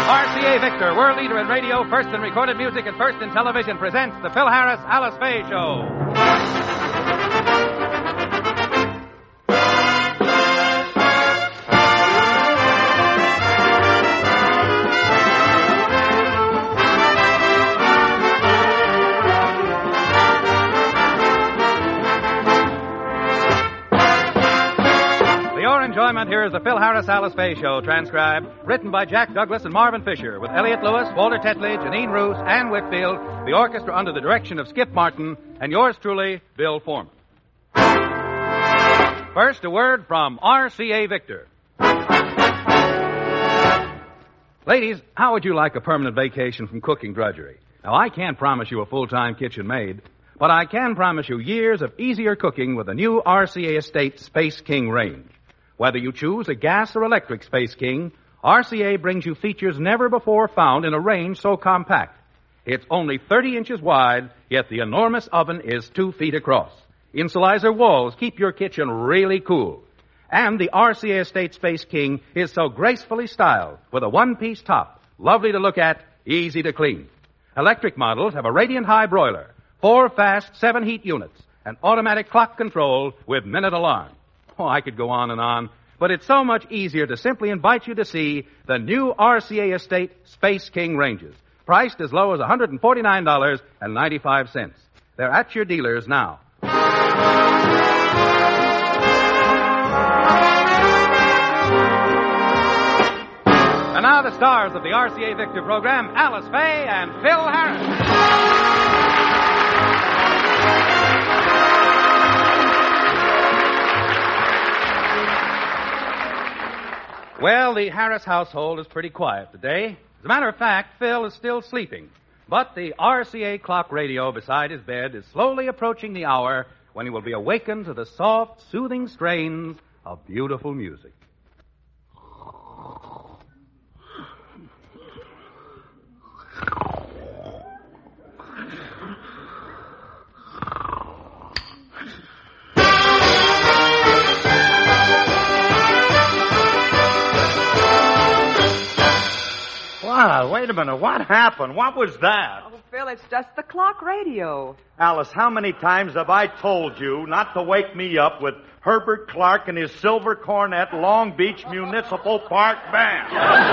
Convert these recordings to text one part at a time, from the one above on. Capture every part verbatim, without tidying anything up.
R C A Victor, world leader in radio, first in recorded music, and first in television, presents the Phil Harris Alice Faye Show. Enjoyment. Here is the Phil Harris Alice Faye Show, transcribed, written by Jack Douglas and Marvin Fisher, with Elliot Lewis, Walter Tetley, Janine Roos, Ann Whitfield, the orchestra under the direction of Skip Martin, and yours truly, Bill Foreman. First, a word from R C A Victor. Ladies, how would you like a permanent vacation from cooking drudgery? Now, I can't promise you a full-time kitchen maid, but I can promise you years of easier cooking with the new R C A Estate Space King range. Whether you choose a gas or electric Space King, R C A brings you features never before found in a range so compact. It's only thirty inches wide, yet the enormous oven is two feet across. Insulator walls keep your kitchen really cool. And the R C A Estate Space King is so gracefully styled with a one-piece top, lovely to look at, easy to clean. Electric models have a radiant high broiler, four fast seven-heat units, and automatic clock control with minute alarm. Oh, I could go on and on, but it's so much easier to simply invite you to see the new R C A Estate Space King ranges, priced as low as one hundred forty-nine dollars and ninety-five cents. They're at your dealers now. And now the stars of the R C A Victor program, Alice Faye and Phil Harris. Well, the Harris household is pretty quiet today. As a matter of fact, Phil is still sleeping. But the R C A clock radio beside his bed is slowly approaching the hour when he will be awakened to the soft, soothing strains of beautiful music. Wow, wait a minute. What happened? What was that? Oh, Phil, it's just the clock radio. Alice, how many times have I told you not to wake me up with Herbert Clark and his Silver Cornet Long Beach Municipal Park Band?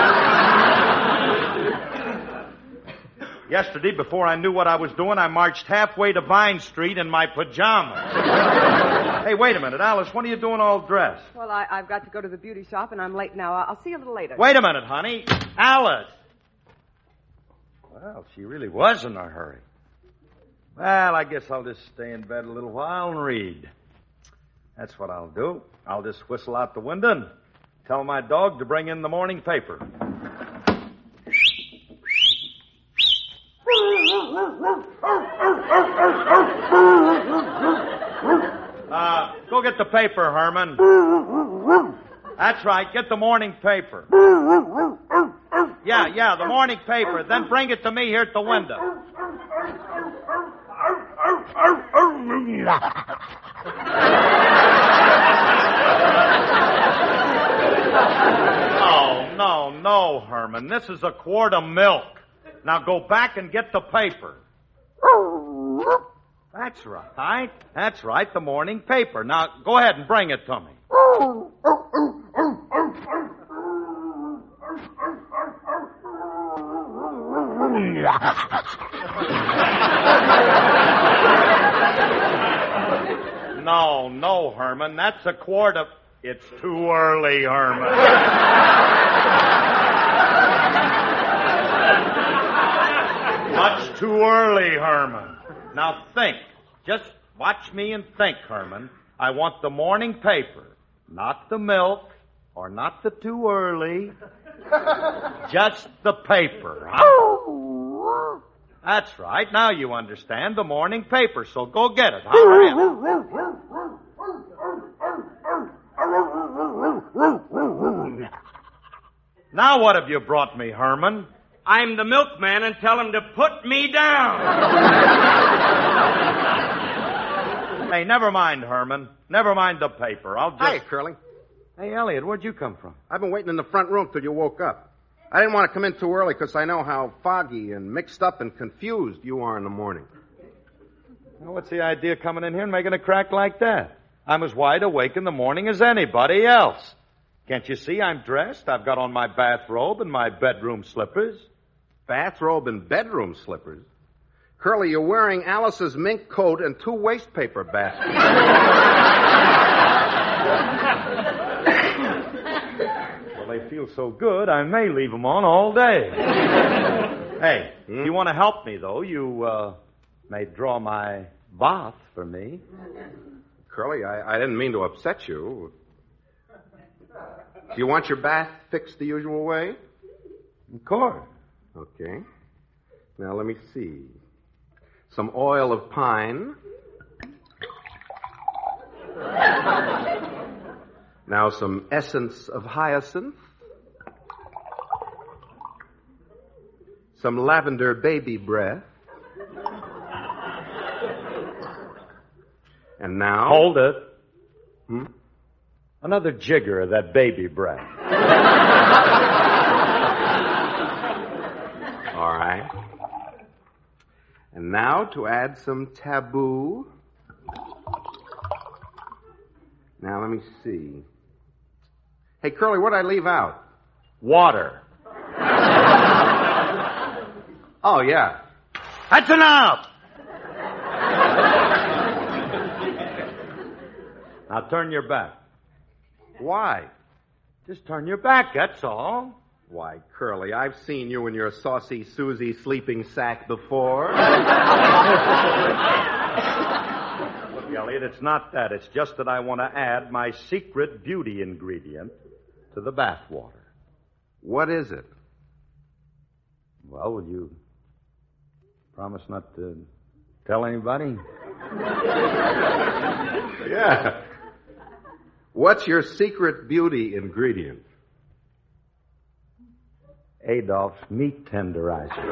Yesterday, before I knew what I was doing, I marched halfway to Vine Street in my pajamas. Hey, wait a minute, Alice. What are you doing all dressed? Well, I, I've got to go to the beauty shop, and I'm late now. I'll see you a little later. Wait a minute, honey. Alice. Well, she really was in a hurry. Well, I guess I'll just stay in bed a little while and read. That's what I'll do. I'll just whistle out the window and tell my dog to bring in the morning paper. Uh, go get the paper, Herman. That's right. Get the morning paper. Yeah, yeah, the morning paper. Then bring it to me here at the window. No, no, no, Herman. This is a quart of milk. Now go back and get the paper. That's right. That's right, the morning paper. Now go ahead and bring it to me. No, no, Herman. That's a quart of... It's too early, Herman. Much too early, Herman. Now think. Just watch me and think, Herman. I want the morning paper, not the milk, or not the too early. Just the paper, huh? That's right. Now you understand, the morning paper. So go get it. Hurry up. Now what have you brought me, Herman? I'm the milkman and tell him to put me down. Hey, never mind, Herman. Never mind the paper. I'll just... Hi, Curly. Hey, Elliot, where'd you come from? I've been waiting in the front room till you woke up. I didn't want to come in too early because I know how foggy and mixed up and confused you are in the morning. Well, what's the idea of coming in here and making a crack like that? I'm as wide awake in the morning as anybody else. Can't you see I'm dressed? I've got on my bathrobe and my bedroom slippers. Bathrobe and bedroom slippers? Curly, you're wearing Alice's mink coat and two waste paper baskets. Well, they feel so good, I may leave them on all day. Hey, hmm? If you want to help me, though, you uh, may draw my bath for me. Curly, I, I didn't mean to upset you. Do you want your bath fixed the usual way? Of course. Okay. Now, let me see. Some oil of pine. Now, some essence of hyacinth. Some lavender baby breath. And now... Hold it. Hmm? Another jigger of that baby breath. All right. And now to add some taboo. Now, let me see. Hey, Curly, what'd I leave out? Water. Oh, yeah. That's enough! Now turn your back. Why? Just turn your back, that's all. Why, Curly, I've seen you in your saucy Susie sleeping sack before. Look, Elliot, it's not that. It's just that I want to add my secret beauty ingredient to the bath water. What is it? Well, will you promise not to tell anybody? Yeah. What's your secret beauty ingredient? Adolph's meat tenderizer.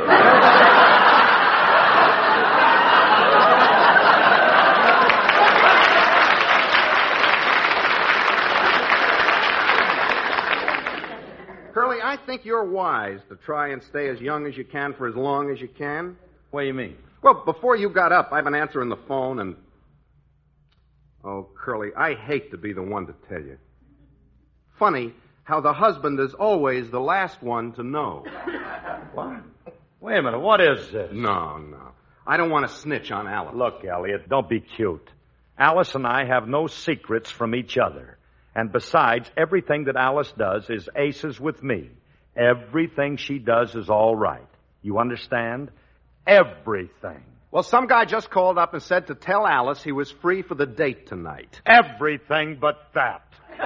Curly, I think you're wise to try and stay as young as you can for as long as you can. What do you mean? Well, before you got up, I've been answering the phone and... Oh, Curly, I hate to be the one to tell you. Funny how the husband is always the last one to know. What? Wait a minute, what is this? No, no. I don't want to snitch on Alice. Look, Elliot, don't be cute. Alice and I have no secrets from each other. And besides, everything that Alice does is aces with me. Everything she does is all right. You understand? Everything. Well, some guy just called up and said to tell Alice he was free for the date tonight. Everything but that.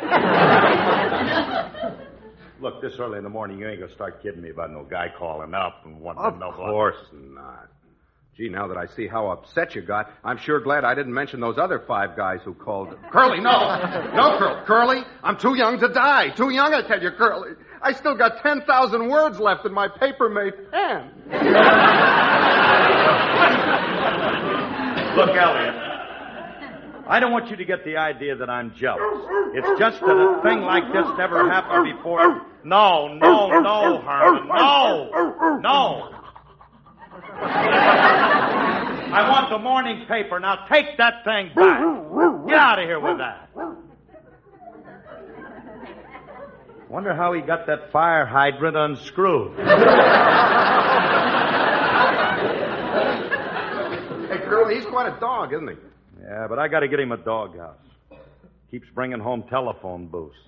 Look, this early in the morning, you ain't going to start kidding me about no guy calling up and wanting of to know... Of course not. Gee, now that I see how upset you got, I'm sure glad I didn't mention those other five guys who called. Curly, no! No, Curly. Curly, I'm too young to die. Too young, I tell you, Curly. I still got ten thousand words left in my paper-made pen. Look, Elliot, I don't want you to get the idea that I'm jealous. It's just that a thing like this never happened before. No, no, no, Herman. No, no. I want the morning paper. Now take that thing back. Get out of here with that. Wonder how he got that fire hydrant unscrewed. Hey, Curly, he's quite a dog, isn't he? Yeah, but I got to get him a doghouse. Keeps bringing home telephone booths.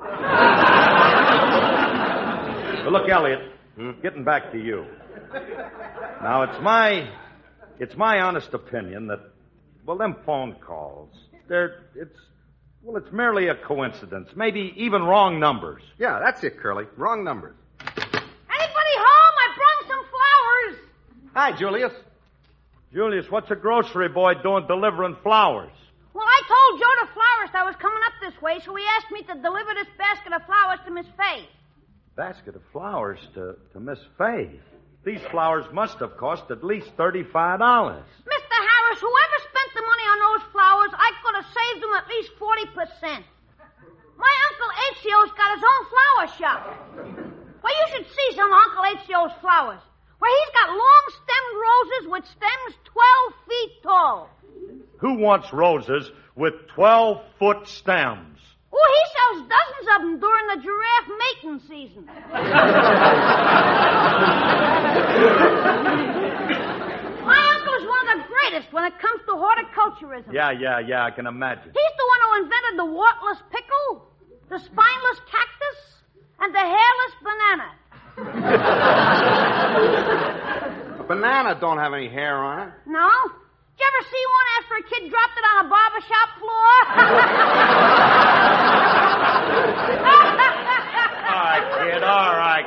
But look, Elliot, hmm? Getting back to you. Now, it's my, it's my honest opinion that, well, them phone calls, they're, it's, well, it's merely a coincidence. Maybe even wrong numbers. Yeah, that's it, Curly. Wrong numbers. Anybody home? I brought some flowers. Hi, Julius. Julius, what's a grocery boy doing delivering flowers? Well, I told Joe the florist I was coming up this way, so he asked me to deliver this basket of flowers to Miss Faith. Basket of flowers to, to Miss Faith? These flowers must have cost at least thirty-five dollars. Mister Harris, whoever spent the money on those flowers, I could have saved them at least forty percent. My Uncle Ezio's got his own flower shop. Well, you should see some Alessio's flowers. Where he's got long-stemmed roses with stems twelve feet tall. Who wants roses with twelve-foot stems? Oh, he sells dozens of them during the giraffe mating season. My uncle is one of the greatest when it comes to horticulturism. Yeah, yeah, yeah, I can imagine. He's the one who invented the wartless pickle, the spineless cactus, and the hairless banana. A banana don't have any hair on it. No? Did you ever see one after a kid dropped it on a barber shop floor? All right, kid, all right,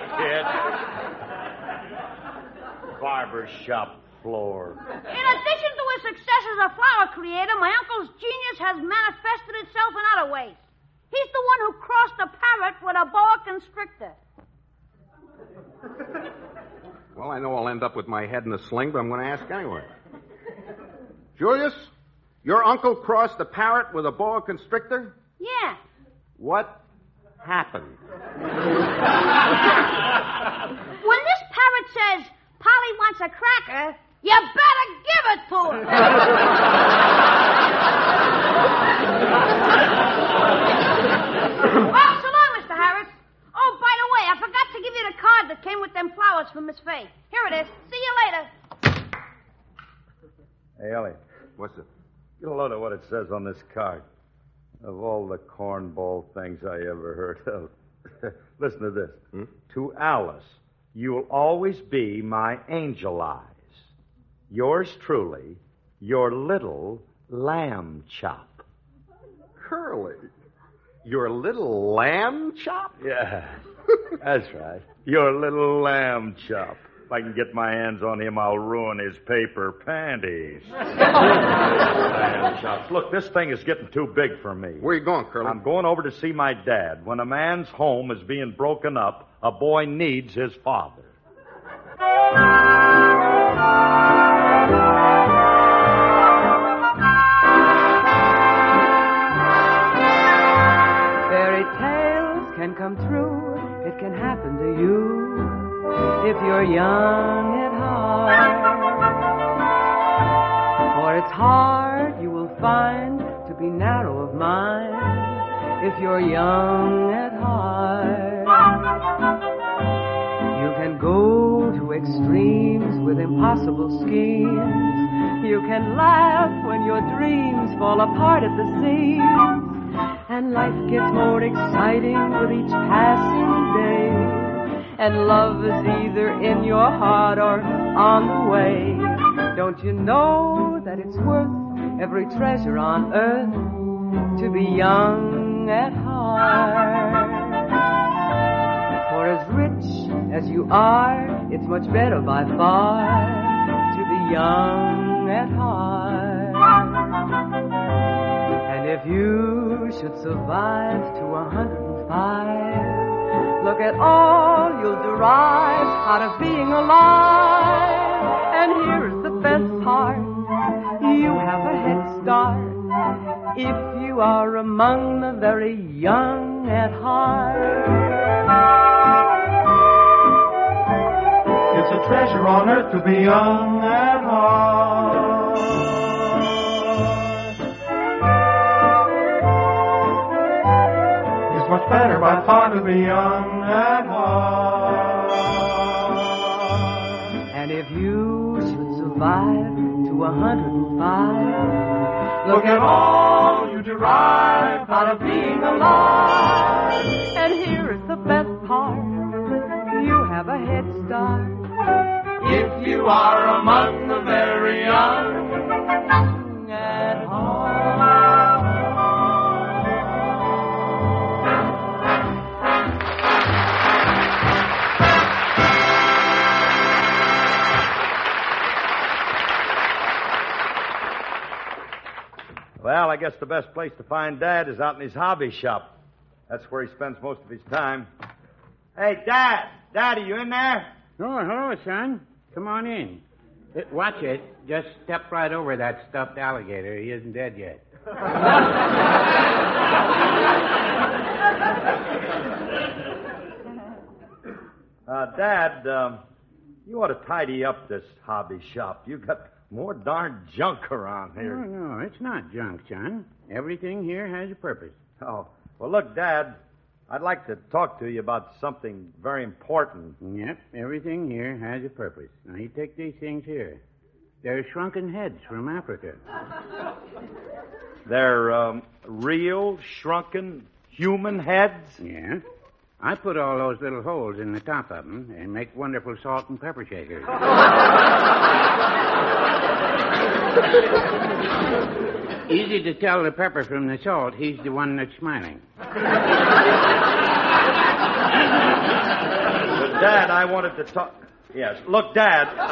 kid. Barber shop floor. In addition to his success as a flower creator, my uncle's genius has manifested itself in other ways. He's the one who crossed a parrot with a boa constrictor. Well, I know I'll end up with my head in a sling, but I'm going to ask anyway. Julius, your uncle crossed a parrot with a boa constrictor? Yeah. What happened? When this parrot says, Polly wants a cracker, you better give it to her. Well, so long, Mister Harris. Oh, by the way, I forgot to give you the card that came with them flowers from Miss Fay. Here it is. See you later. Hey, Elliot. What's it? Get a load of what it says on this card. Of all the cornball things I ever heard of. Listen to this. Hmm? To Alice, you'll always be my angel eyes. Yours truly, your little lamb chop. Curly. Your little lamb chop? Yeah, that's right. Your little lamb chop. If I can get my hands on him, I'll ruin his paper panties. Lamb chops. Look, this thing is getting too big for me. Where are you going, Curly? I'm going over to see my dad. When a man's home is being broken up, a boy needs his father. Fairy tales can come true. It can happen to you if you're young at heart. For it's hard, you will find, to be narrow of mind if you're young at heart. You can go to extremes with impossible schemes. You can laugh when your dreams fall apart at the seams. And life gets more exciting with each passing day. And love is either in your heart or on the way. Don't you know that it's worth every treasure on earth to be young at heart? For as rich as you are, it's much better by far to be young at heart. And if you should survive to a hundred and five, look at all you'll derive out of being alive. And here's the best part. You have a head start if you are among the very young at heart. It's a treasure on earth to be young at heart. It's much better by far to be young at heart. And if you should survive to a hundred and five, look at all you derive out of being alive. And here is the best part. You have a head start if you are among the very young at heart. Well, I guess the best place to find Dad is out in his hobby shop. That's where he spends most of his time. Hey, Dad! Dad, are you in there? Oh, hello, son. Come on in. Uh, watch it. Just step right over that stuffed alligator. He isn't dead yet. Uh, Dad, um, you ought to tidy up this hobby shop. You got more darn junk around No, here. no, it's not junk, son. Everything here has a purpose. Oh, well, look, Dad, I'd like to talk to you about something very important. Yep, everything here has a purpose. Now, you take these things here. They're shrunken heads from Africa. They're um, real, shrunken, human heads? Yeah. I put all those little holes in the top of them and make wonderful salt and pepper shakers. Easy to tell the pepper from the salt. He's the one that's smiling. But, Dad, I wanted to talk... Yes, look, Dad, uh,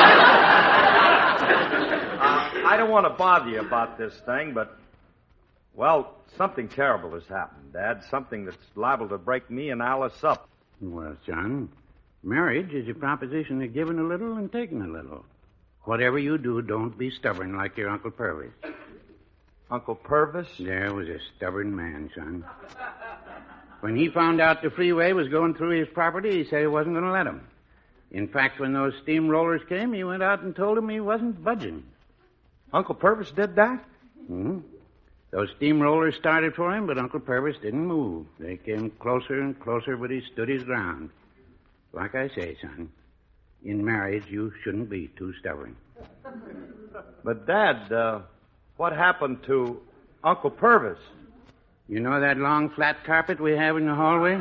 uh, I don't want to bother you about this thing, but, well, something terrible has happened, Dad. Something that's liable to break me and Alice up. Well, son, marriage is a proposition of giving a little and taking a little. Whatever you do, don't be stubborn like your Uncle Purvis. Uncle Purvis? There was a stubborn man, son. When he found out the freeway was going through his property, he said he wasn't going to let him. In fact, when those steamrollers came, he went out and told him he wasn't budging. Uncle Purvis did that? Hmm? Those steamrollers started for him, but Uncle Purvis didn't move. They came closer and closer, but he stood his ground. Like I say, son, in marriage, you shouldn't be too stubborn. But, Dad, uh, what happened to Uncle Purvis? You know that long, flat carpet we have in the hallway?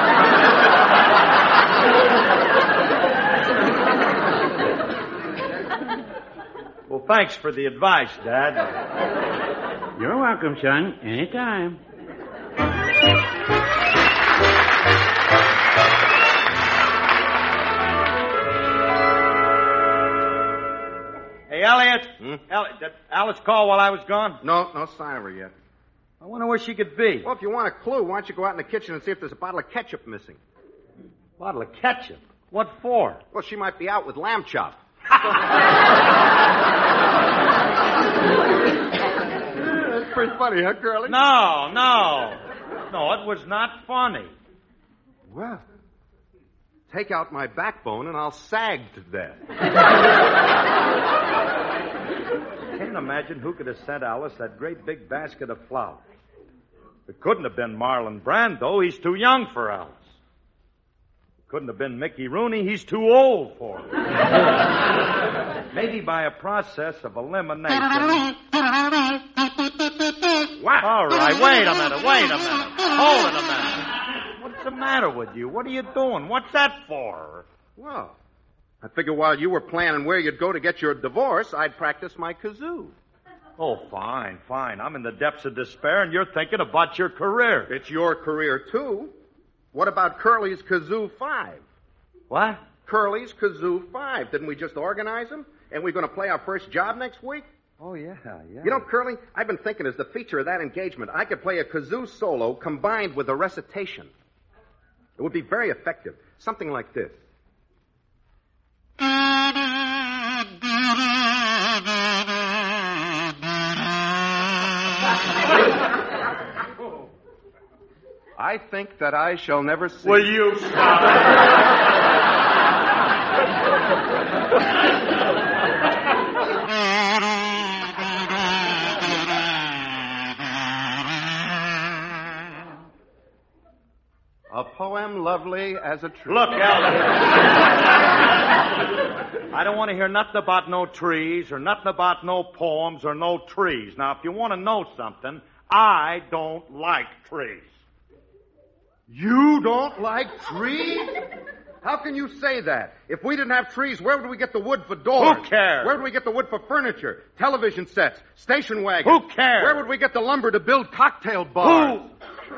Well, thanks for the advice, Dad. You're welcome, son. Anytime. Hey, Elliot. Hmm? Elliot, did Alice call while I was gone? No, no sign of her yet. I wonder where she could be. Well, if you want a clue, why don't you go out in the kitchen and see if there's a bottle of ketchup missing? Bottle of ketchup? What for? Well, she might be out with lamb chop. That's pretty funny, huh, Curly? No, no. No, it was not funny. Well, take out my backbone and I'll sag to death. I can't imagine who could have sent Alice that great big basket of flowers. It couldn't have been Marlon Brando. He's too young for Alice. It couldn't have been Mickey Rooney. He's too old for her. Maybe by a process of elimination. What? All right, wait a minute, wait a minute. Hold it a minute. What's the matter with you? What are you doing? What's that for? Well, I figured while you were planning where you'd go to get your divorce, I'd practice my kazoo. Oh, fine, fine. I'm in the depths of despair, and you're thinking about your career. It's your career, too. What about Curly's Kazoo five? What? Curly's Kazoo five. Didn't we just organize them? And we're going to play our first job next week? Oh, yeah, yeah. You know, Curly, I've been thinking as the feature of that engagement, I could play a kazoo solo combined with a recitation. It would be very effective. Something like this. I think that I shall never see... Will you stop? A poem lovely as a tree. Look, Elliot. I don't want to hear nothing about no trees or nothing about no poems or no trees. Now, if you want to know something, I don't like trees. You don't like trees? How can you say that? If we didn't have trees, where would we get the wood for doors? Who cares? Where would we get the wood for furniture, television sets, station wagons? Who cares? Where would we get the lumber to build cocktail bars? Who?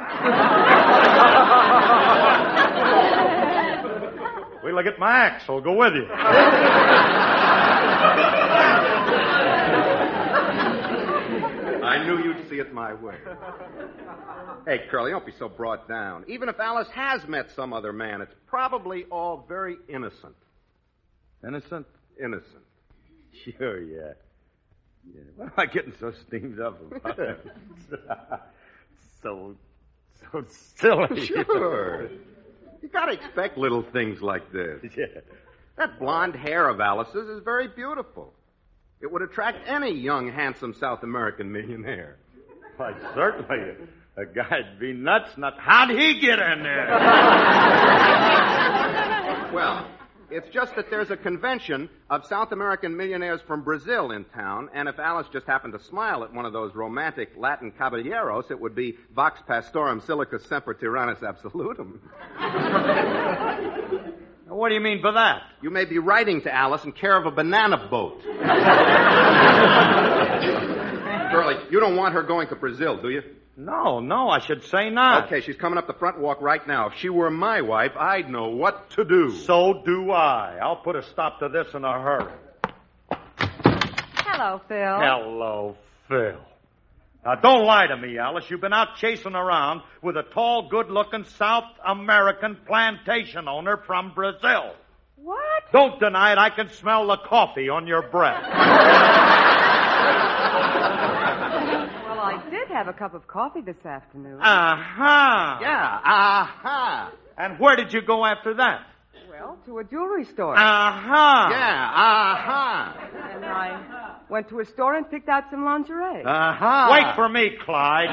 Wait till I get my axe. I'll go with you. I knew you'd see it my way. Hey, Curly, don't be so brought down. Even if Alice has met some other man, it's probably all very innocent. Innocent? Innocent. Sure, yeah. Yeah. Why am I getting so steamed up about it? so, so silly. Sure. You gotta expect little things like this. Yeah. That blonde hair of Alice's is very beautiful. It would attract any young, handsome South American millionaire. Why, certainly. A guy'd be nuts. Not. How'd he get in there? Well, it's just that there's a convention of South American millionaires from Brazil in town, and if Alice just happened to smile at one of those romantic Latin caballeros, it would be Vox Pastorum Silicus Semper Tyrannus Absolutum. What do you mean by that? You may be writing to Alice in care of a banana boat. Curly, you don't want her going to Brazil, do you? No, no, I should say not. Okay, she's coming up the front walk right now. If she were my wife, I'd know what to do. So do I. I'll put a stop to this in a hurry. Hello, Phil. Hello, Phil. Now, don't lie to me, Alice. You've been out chasing around with a tall, good-looking South American plantation owner from Brazil. What? Don't deny it. I can smell the coffee on your breath. Well, I did have a cup of coffee this afternoon. Uh-huh. Yeah, aha. Uh-huh. And where did you go after that? Well, to a jewelry store. Uh-huh. Yeah, aha. And I went to a store and picked out some lingerie. Uh-huh. Wait for me, Clyde.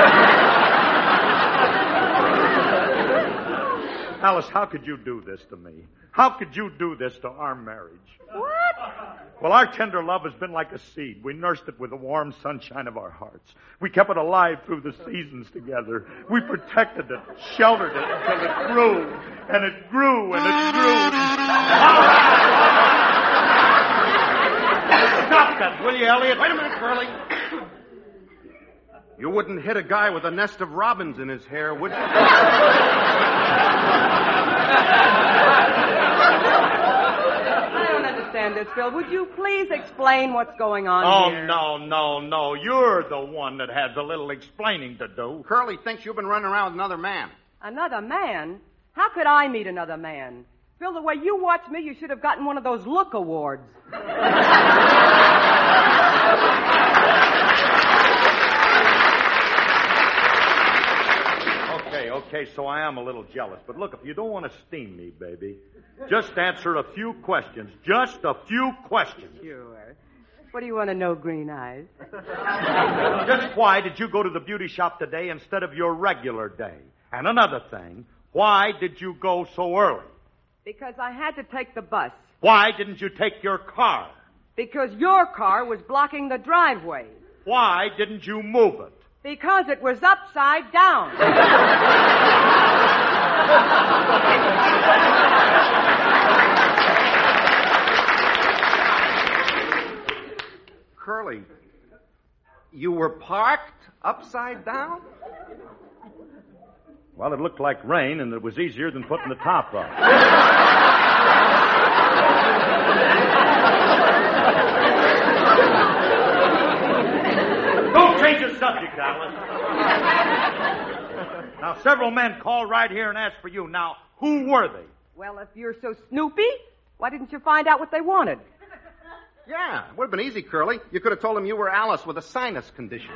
Alice, how could you do this to me? How could you do this to our marriage? What? Well, our tender love has been like a seed. We nursed it with the warm sunshine of our hearts. We kept it alive through the seasons together. We protected it, sheltered it until it grew, and it grew, and it grew. Stop that, will you, Elliot? Wait a minute, Curly. You wouldn't hit a guy with a nest of robins in his hair, would you? I don't understand this, Phil. Would you please explain what's going on oh, here? Oh, no, no, no. You're the one that has a little explaining to do. Curly thinks you've been running around with another man. Another man? How could I meet another man? Phil, the way you watch me, you should have gotten one of those look awards. Okay, okay, so I am a little jealous. But look, if you don't want to steam me, baby, just answer a few questions. Just a few questions. Sure. What do you want to know, Green Eyes? Just why did you go to the beauty shop today instead of your regular day? And another thing, why did you go so early? Because I had to take the bus. Why didn't you take your car? Because your car was blocking the driveway. Why didn't you move it? Because it was upside down. Curly, you were parked upside down? Well, it looked like rain, and it was easier than putting the top up. Don't change the subject, Alice. Now, several men called right here and asked for you. Now, who were they? Well, if you're so snoopy, why didn't you find out what they wanted? Yeah, it would have been easy, Curly. You could have told them you were Alice with a sinus condition.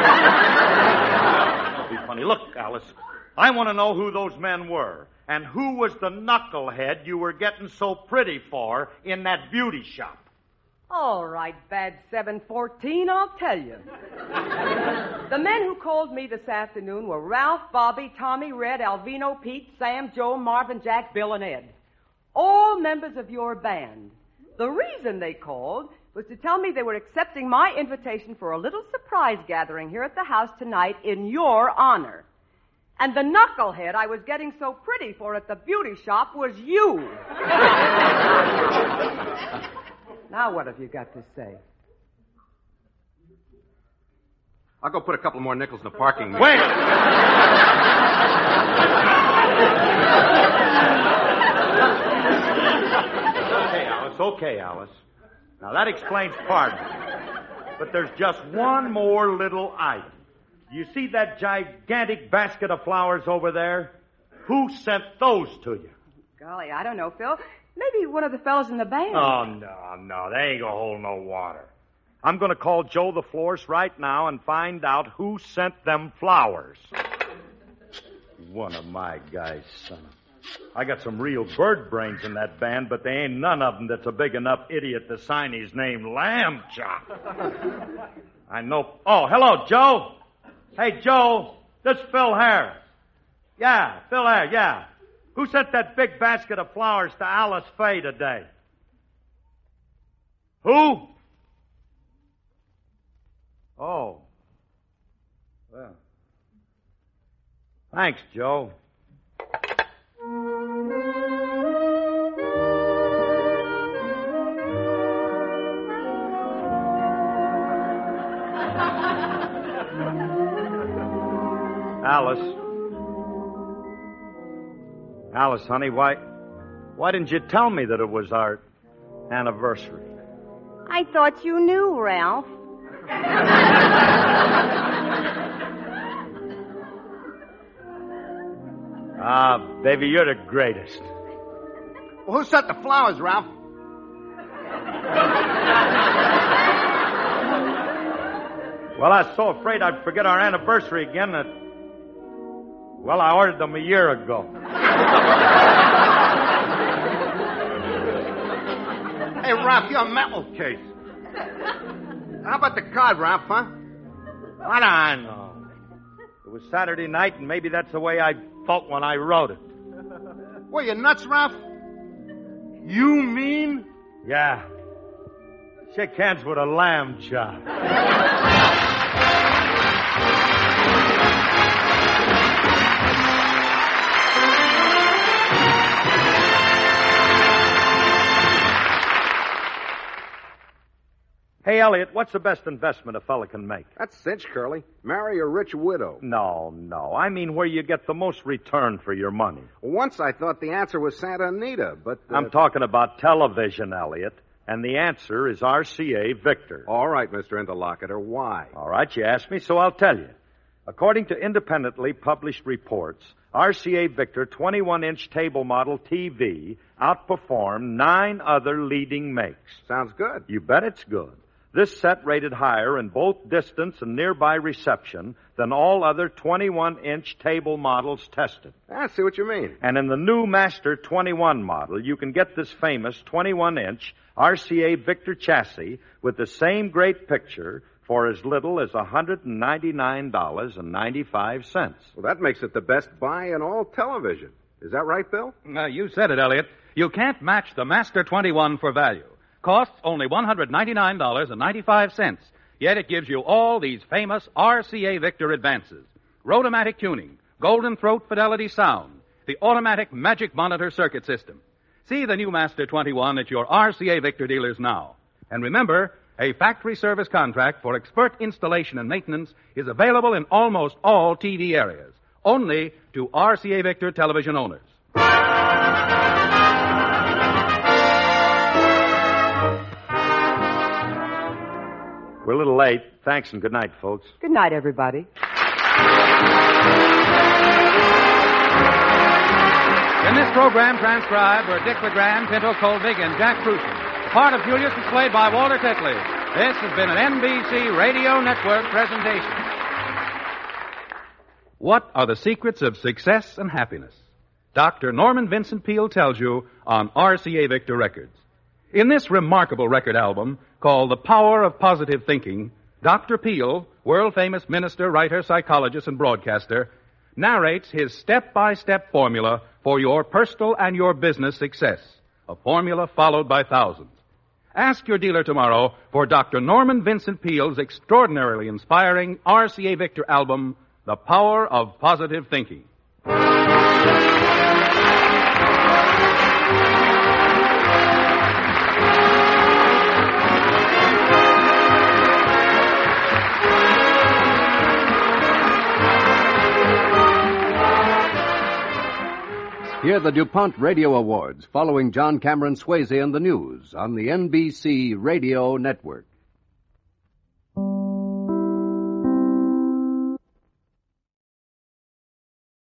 Don't be funny. Look, Alice, I want to know who those men were and who was the knucklehead you were getting so pretty for in that beauty shop. All right, bad seven fourteen, I'll tell you. The men who called me this afternoon were Ralph, Bobby, Tommy, Red, Alvino, Pete, Sam, Joe, Marvin, Jack, Bill, and Ed. All members of your band. The reason they called was to tell me they were accepting my invitation for a little surprise gathering here at the house tonight in your honor. And the knucklehead I was getting so pretty for at the beauty shop was you. Now what have you got to say? I'll go put a couple more nickels in the parking meter. Wait! Okay, Alice, okay, Alice. Now, that explains part of it. But there's just one more little item. You see that gigantic basket of flowers over there? Who sent those to you? Golly, I don't know, Phil. Maybe one of the fellows in the band. Oh, no, no, they ain't gonna hold no water. I'm gonna call Joe the florist right now and find out who sent them flowers. One of my guys, son of... I got some real bird brains in that band, but there ain't none of them that's a big enough idiot to sign his name Lamb Chop. I know. Oh, hello, Joe. Hey, Joe, this is Phil Harris. Yeah, Phil Harris, yeah. Who sent that big basket of flowers to Alice Faye today? Who? Oh. Well. Thanks, Joe. Alice. Alice, honey, why why didn't you tell me that it was our anniversary? I thought you knew, Ralph. Ah, baby, you're the greatest. Well, who sent the flowers, Ralph? Well, I was so afraid I'd forget our anniversary again that, well, I ordered them a year ago. Hey, Ralph, you're a mental case. How about the card, Ralph, huh? What do I know? It was Saturday night, and maybe that's the way I felt when I wrote it. What, you nuts, Ralph? You mean? Yeah. Shake hands with a lamb chop. Hey, Elliot, what's the best investment a fella can make? That's cinch, Curly. Marry a rich widow. No, no. I mean where you get the most return for your money. Once I thought the answer was Santa Anita, but... Uh... I'm talking about television, Elliot. And the answer is R C A Victor. All right, Mister Interlocutor. Why? All right, you asked me, so I'll tell you. According to independently published reports, R C A Victor twenty-one inch table model T V outperformed nine other leading makes. Sounds good. You bet it's good. This set rated higher in both distance and nearby reception than all other twenty-one inch table models tested. I see what you mean. And in the new Master twenty-one model, you can get this famous twenty-one inch R C A Victor chassis with the same great picture for as little as one hundred ninety-nine dollars and ninety-five cents. Well, that makes it the best buy in all television. Is that right, Bill? Uh, you said it, Elliot. You can't match the Master twenty-one for value. Costs only one hundred ninety-nine dollars and ninety-five cents. Yet it gives you all these famous R C A Victor advances. Rotomatic tuning, golden throat fidelity sound, the automatic magic monitor circuit system. See the new Master twenty-one at your R C A Victor dealers now. And remember, a factory service contract for expert installation and maintenance is available in almost all T V areas. Only to R C A Victor television owners. We're a little late. Thanks and good night, folks. Good night, everybody. In this program transcribed were Dick LeGrand, Pinto Colvig, and Jack Crucian. The part of Julius was played by Walter Tetley. This has been an N B C Radio Network presentation. What are the secrets of success and happiness? Doctor Norman Vincent Peale tells you on R C A Victor Records. In this remarkable record album, called The Power of Positive Thinking, Doctor Peale, world-famous minister, writer, psychologist, and broadcaster, narrates his step-by-step formula for your personal and your business success, a formula followed by thousands. Ask your dealer tomorrow for Doctor Norman Vincent Peale's extraordinarily inspiring R C A Victor album, The Power of Positive Thinking. Hear the DuPont Radio Awards following John Cameron Swayze and the news on the N B C Radio Network.